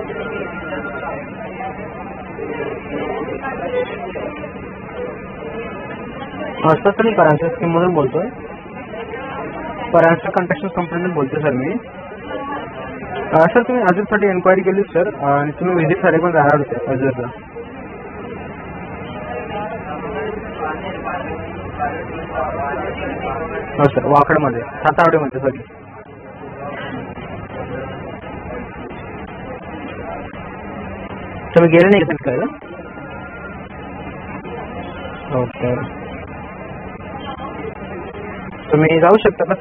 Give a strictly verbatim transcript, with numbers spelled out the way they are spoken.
Sir sir मी परांजपे स्कीममधून बोलतोय. परांजपे कन्स्ट्रक्शन कंपनीतून बोलतोय सर मी. सर तुम्ही अजूनसाठी एन्क्वायरी केली सर आणि तुम्ही व्हिजिटसाठी पण जाणार होते अजूनला. हो सर वाकडमध्ये सातावडेमध्ये सॉरी. तुम्ही गेले नाही का तिकडे? ओके तुम्ही जाऊ शकता का